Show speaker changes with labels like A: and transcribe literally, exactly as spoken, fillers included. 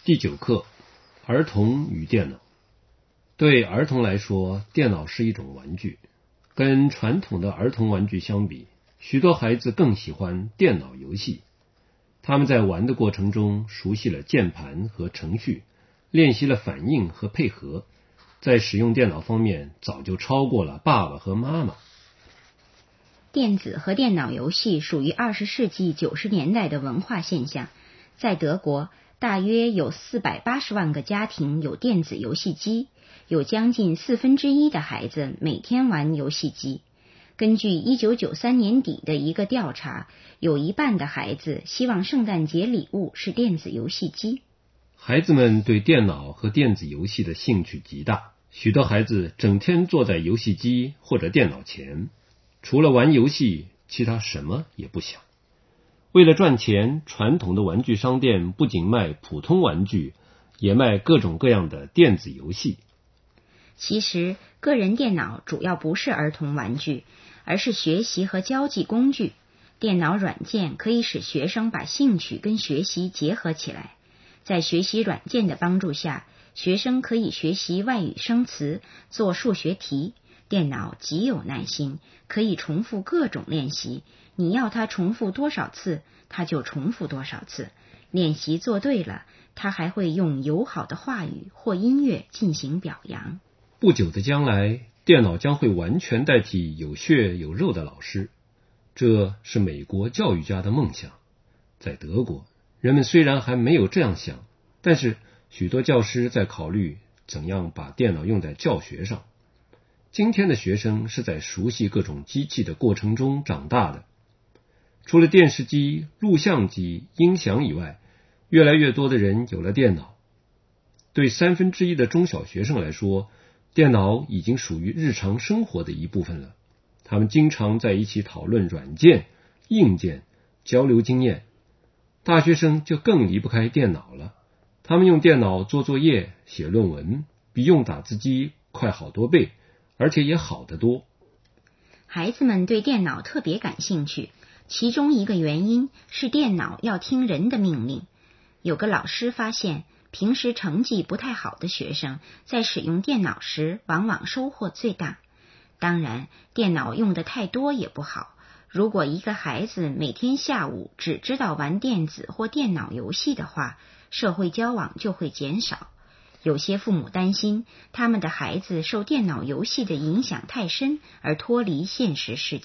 A: 第九课，儿童与电脑。对儿童来说，电脑是一种玩具。跟传统的儿童玩具相比，许多孩子更喜欢电脑游戏。他们在玩的过程中熟悉了键盘和程序，练习了反应和配合，在使用电脑方面早就超过了爸爸和妈妈。
B: 电子和电脑游戏属于二十世纪九十年代的文化现象。在德国，大约有四百八十万个家庭有电子游戏机，有将近四分之一的孩子每天玩游戏机。根据一九九三年底的一个调查，有一半的孩子希望圣诞节礼物是电子游戏机。
A: 孩子们对电脑和电子游戏的兴趣极大，许多孩子整天坐在游戏机或者电脑前，除了玩游戏，其他什么也不想。为了赚钱，传统的玩具商店不仅卖普通玩具，也卖各种各样的电子游戏。
B: 其实，个人电脑主要不是儿童玩具，而是学习和交际工具。电脑软件可以使学生把兴趣跟学习结合起来。在学习软件的帮助下，学生可以学习外语生词，做数学题。电脑极有耐心，可以重复各种练习。你要它重复多少次，它就重复多少次。练习做对了，它还会用友好的话语或音乐进行表扬。
A: 不久的将来，电脑将会完全代替有血有肉的老师，这是美国教育家的梦想。在德国，人们虽然还没有这样想，但是许多教师在考虑怎样把电脑用在教学上。今天的学生是在熟悉各种机器的过程中长大的。除了电视机、录像机、音响以外，越来越多的人有了电脑。对三分之一的中小学生来说，电脑已经属于日常生活的一部分了。他们经常在一起讨论软件、硬件，交流经验。大学生就更离不开电脑了。他们用电脑做作业、写论文，比用打字机快好多倍，而且也好得多。
B: 孩子们对电脑特别感兴趣，其中一个原因是电脑要听人的命令。有个老师发现，平时成绩不太好的学生在使用电脑时往往收获最大。当然，电脑用的太多也不好。如果一个孩子每天下午只知道玩电子或电脑游戏的话，社会交往就会减少。有些父母担心他们的孩子受电脑游戏的影响太深而脱离现实世界。